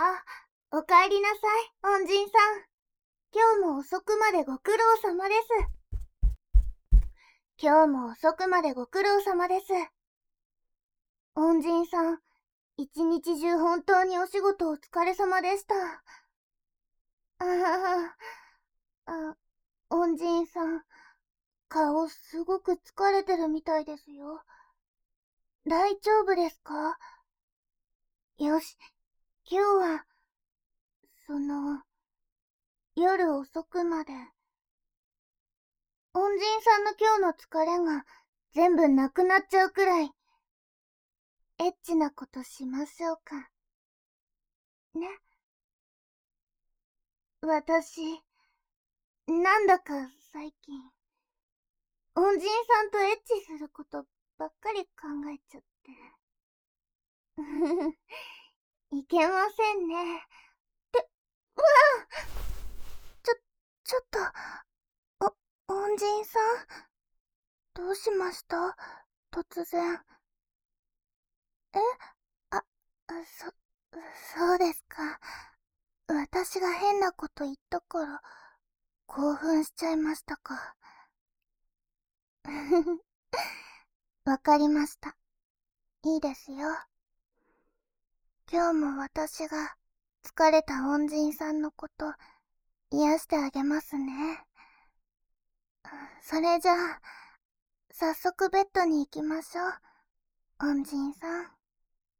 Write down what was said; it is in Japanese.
あ、おかえりなさい、恩人さん。今日も遅くまでご苦労様です。今日も遅くまでご苦労様です。恩人さん、一日中本当にお仕事お疲れ様でした。あはは、恩人さん、顔すごく疲れてるみたいですよ。大丈夫ですか？よし、今日は、夜遅くまで、恩人さんの今日の疲れが全部なくなっちゃうくらい、エッチなことしましょうか。ね。私、なんだか最近、恩人さんとエッチすることばっかり考えちゃって。いけませんね。うわあ、ちょっと、恩人さん、どうしました？突然。え？あ、そうですか。私が変なこと言ったから、興奮しちゃいましたか。わかりました。いいですよ。今日も私が疲れた恩人さんのこと癒してあげますね。それじゃあ、早速ベッドに行きましょう。恩人さん。